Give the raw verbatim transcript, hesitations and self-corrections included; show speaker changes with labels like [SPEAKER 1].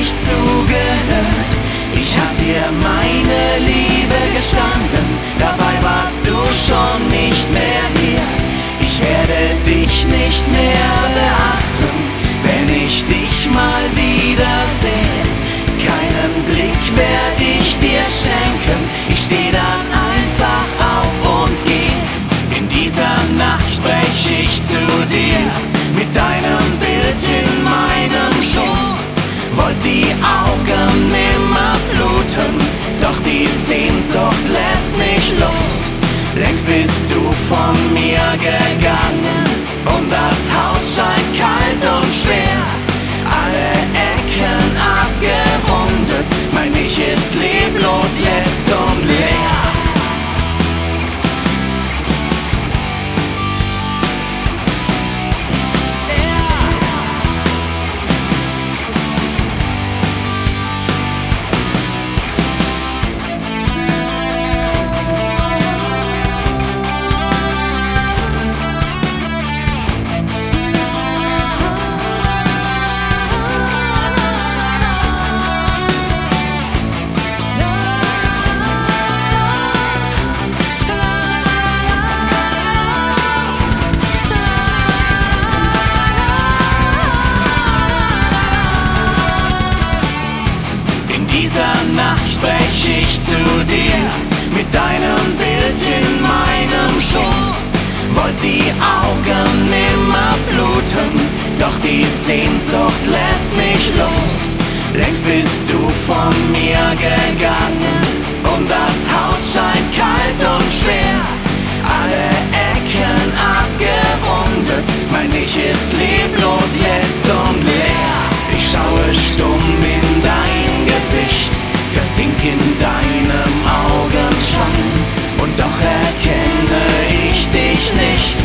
[SPEAKER 1] nicht zugehört. Ich hab dir meine Liebe gestanden, dabei warst du schon nicht mehr hier. Ich werde dich nicht mehr beachten, wenn ich dich mal wiedersehe. Keinen Blick werd ich dir schenken, ich steh dann einfach auf und geh. In dieser Nacht sprech ich zu dir, mit deinem Bild in meinem Schoß. Wollt die Augen nimmer fluten, doch die Sehnsucht lässt nicht los. Längst bist du von mir gegangen und das Haus scheint kalt und schwer. Alle Ecken abgerundet, mein Ich ist leblos jetzt und leer. Sprech ich zu dir, mit deinem Bild in meinem Schoß. Wollt die Augen nimmer fluten, doch die Sehnsucht lässt nicht los. Längst bist du von mir gegangen und das Haus scheint kalt und schwer. Alle Ecken abgerundet, mein Ich ist leblos jetzt und leer. Ich schaue stumm in dein Gesicht, versink in deinem Augenschein, und doch erkenne ich dich nicht.